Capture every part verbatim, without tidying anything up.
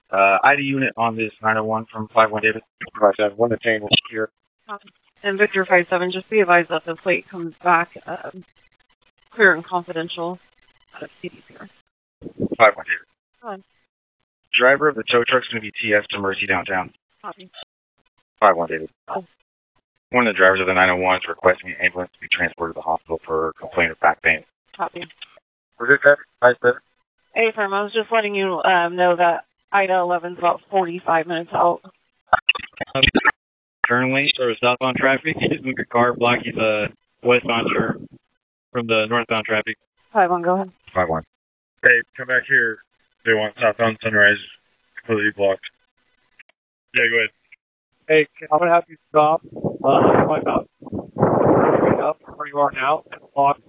Uh, I D unit on this nine oh one from five one David. five seven, one to ten will secure. And Victor five seven, just be advised that the plate comes back um, clear and confidential out of C D here. five one David. Fine. Driver of the tow truck is going to be T S to Mercy downtown. Copy. five one David. Oh. One of the drivers of the nine oh one is requesting an ambulance to be transported to the hospital for complaint of back pain. Copy. Was it that? five seven? Hey, firm, I was just letting you um, know that I D A eleven is about forty-five minutes out. Turn lane for southbound traffic. You just move your car, block you the westbound your, from the northbound traffic. five one, go ahead. five one. Hey, come back here. They want southbound Sunrise completely blocked. Yeah, go ahead. Hey, I'm going to have you stop. Uh, my about up where you are now and block.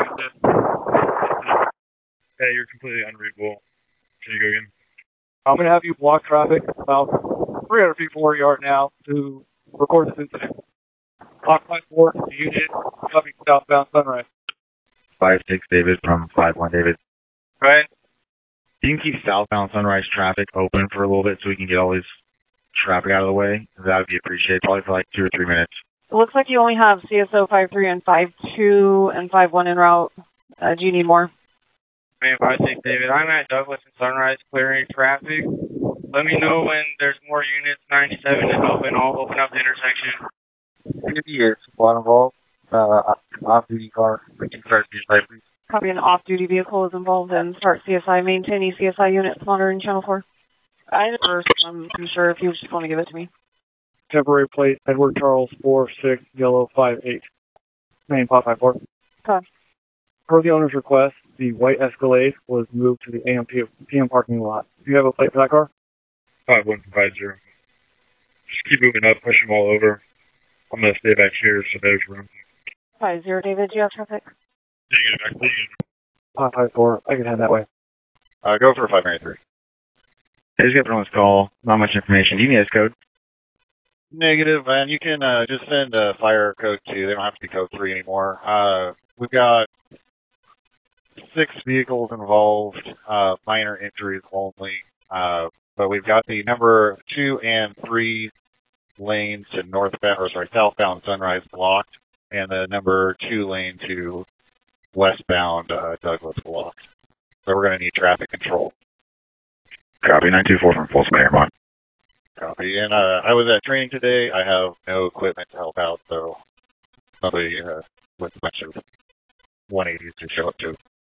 Hey, you're completely unreadable. Can you go again? I'm going to have you block traffic about three hundred feet from where you are now to record this incident. Block my four, unit, coming southbound Sunrise. five six David from five one David. Right? You can keep southbound Sunrise traffic open for a little bit so we can get all this traffic out of the way. That would be appreciated, probably for like two or three minutes. It looks like you only have C S O five three and five two and five one en route. Uh, do you need more? Man, five six David, I'm at Douglas and Sunrise clearing traffic. Let me know when there's more units. ninety-seven is open. I'll open up the intersection. It is one involved. Uh, off-duty car. We can start C S I, please. Copy. An off-duty vehicle is involved in start C S I. Maintain any C S I units monitoring channel four. I first, I'm sure if you just want to give it to me. Temporary plate, Edward Charles four six, yellow five eight. Main five five four. Okay. Per the owner's request, the white Escalade was moved to the A M P M parking lot. Do you have a plate for that car? five one from five zero. Just keep moving up, push them all over. I'm going to stay back here so there's room. five zero, David, do you have traffic? Yeah, you get it back, please. five five four, I can head that way. Uh, go for five ninety-three. I just got put on this call. Not much information. Do you need this code? Negative, and you can uh, just send uh, fire code two. They don't have to be code three anymore. Uh, we've got six vehicles involved, uh, minor injuries only, uh, but we've got the number two and three lanes to northbound, or sorry, southbound Sunrise blocked, and the number two lane to westbound uh, Douglas blocked. So we're going to need traffic control. Copy. nine two four from Folsom Airmont. Copy. And uh, I was at training today. I have no equipment to help out, so somebody uh, with a bunch of one eighties to show up to.